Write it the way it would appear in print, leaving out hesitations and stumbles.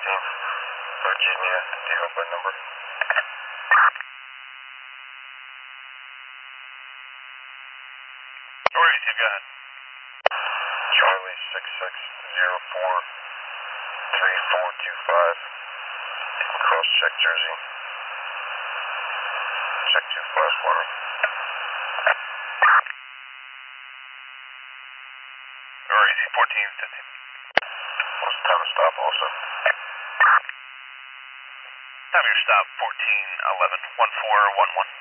Virginia, do you have a number? Where is you, go ahead. Charlie 6604-3425. Cross check Jersey. Check 2 flash for me. Where is he? 1415. What's the time to stop also? Time of your stop, 1411, 1411.